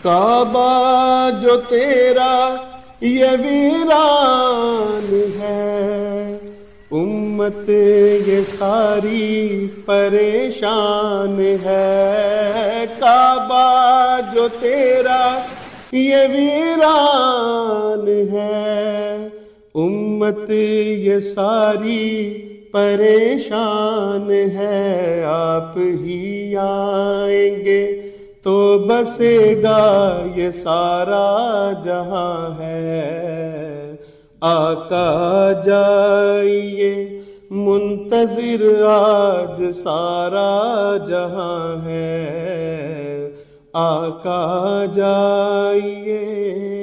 काबा जो तेरा ये वीरान है, उम्मत ये सारी परेशान है। काबा जो तेरा ये वीरान है, उम्मत ये सारी परेशान है। आप ही आएंगे तो बसेगा ये सारा जहां है। आका जाइए मुंतजिर आज सारा जहां है। आका जाइए